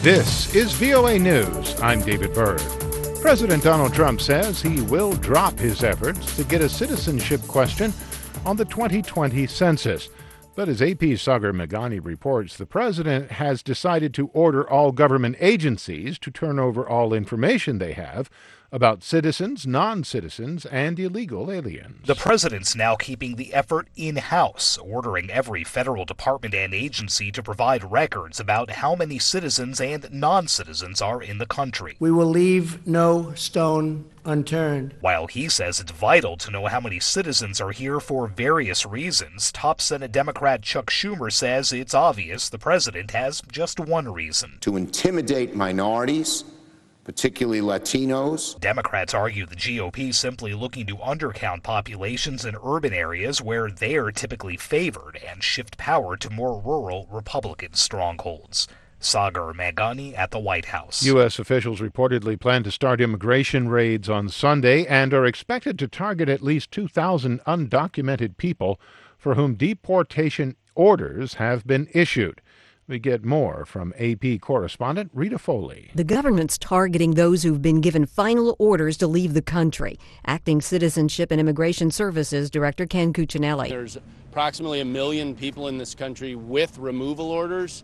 This is VOA News. I'm David Byrd. President Donald Trump says he will drop his efforts to get a citizenship question on the 2020 census. But as AP's Sagar Meghani reports, the president has decided to order all government agencies to turn over all information they have about citizens, non-citizens, and illegal aliens. The president's now keeping the effort in-house, ordering every federal department and agency to provide records about how many citizens and non-citizens are in the country. We will leave no stone unturned. While he says it's vital to know how many citizens are here for various reasons, top Senate Democrat Chuck Schumer says it's obvious the president has just one reason: to intimidate minorities, particularly Latinos. Democrats argue the GOP simply looking to undercount populations in urban areas where they're typically favored and shift power to more rural Republican strongholds. Sagar Meghani at the White House. U.S. officials reportedly plan to start immigration raids on Sunday and are expected to target at least 2,000 undocumented people for whom deportation orders have been issued. We get more from AP correspondent Rita Foley. The government's targeting those who've been given final orders to leave the country. Acting Citizenship and Immigration Services Director Ken Cuccinelli. There's approximately 1 million people in this country with removal orders.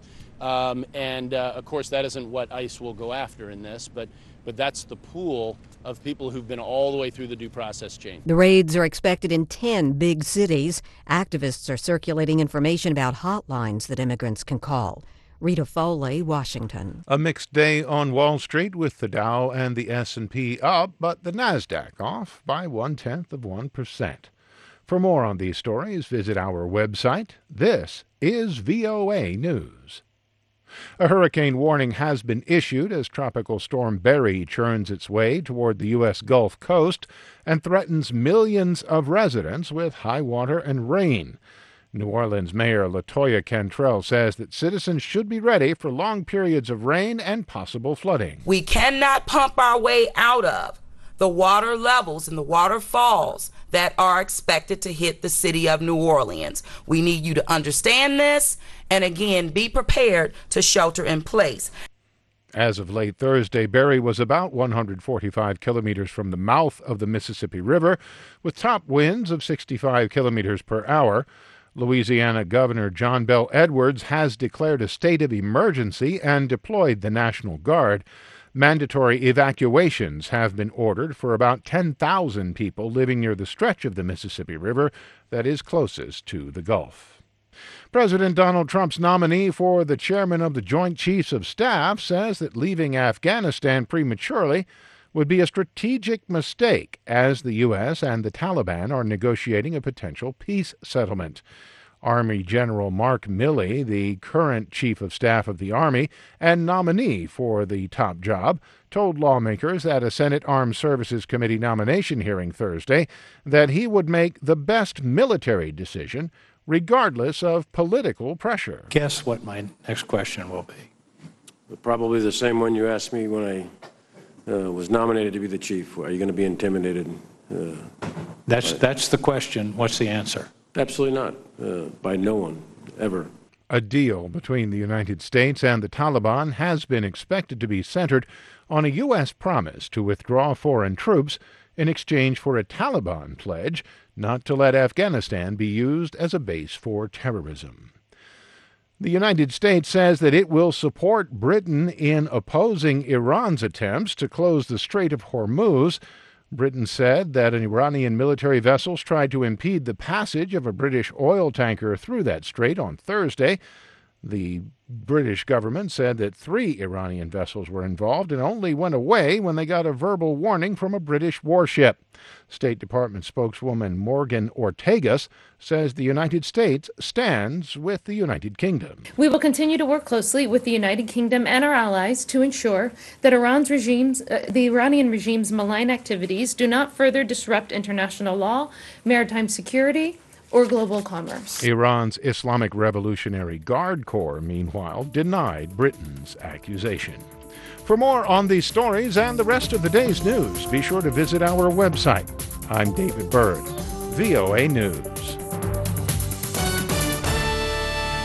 Of course, that isn't what ICE will go after in this, but that's the pool of people who've been all the way through the due process chain. The raids are expected in 10 big cities. Activists are circulating information about hotlines that immigrants can call. Rita Foley, Washington. A mixed day on Wall Street with the Dow and the S&P up, but the Nasdaq off by 0.1%. For more on these stories, visit our website. This is VOA News. A hurricane warning has been issued as Tropical Storm Barry churns its way toward the U.S. Gulf Coast and threatens millions of residents with high water and rain. New Orleans Mayor LaToya Cantrell says that citizens should be ready for long periods of rain and possible flooding. We cannot pump our way out of the water levels and the waterfalls that are expected to hit the city of New Orleans. We need you to understand this and, again, be prepared to shelter in place. As of late Thursday, Barry was about 145 kilometers from the mouth of the Mississippi River, with top winds of 65 kilometers per hour. Louisiana Governor John Bel Edwards has declared a state of emergency and deployed the National Guard. Mandatory evacuations have been ordered for about 10,000 people living near the stretch of the Mississippi River that is closest to the Gulf. President Donald Trump's nominee for the chairman of the Joint Chiefs of Staff says that leaving Afghanistan prematurely would be a strategic mistake as the U.S. and the Taliban are negotiating a potential peace settlement. Army General Mark Milley, the current Chief of Staff of the Army and nominee for the top job, told lawmakers at a Senate Armed Services Committee nomination hearing Thursday that he would make the best military decision regardless of political pressure. Guess what my next question will be? Probably the same one you asked me when I was nominated to be the chief. Are you going to be intimidated? That's the question. What's the answer? Absolutely not. By no one, ever. A deal between the United States and the Taliban has been expected to be centered on a U.S. promise to withdraw foreign troops in exchange for a Taliban pledge not to let Afghanistan be used as a base for terrorism. The United States says that it will support Britain in opposing Iran's attempts to close the Strait of Hormuz. Britain said that Iranian military vessels tried to impede the passage of a British oil tanker through that strait on Thursday. The British government said that 3 Iranian vessels were involved and only went away when they got a verbal warning from a British warship. State Department spokeswoman Morgan Ortagus says the United States stands with the United Kingdom. We will continue to work closely with the United Kingdom and our allies to ensure that the Iranian regime's malign activities do not further disrupt international law, maritime security, or global commerce. Iran's Islamic Revolutionary Guard Corps, meanwhile, denied Britain's accusation. For more on these stories and the rest of the day's news, be sure to visit our website. I'm David Byrd, VOA News.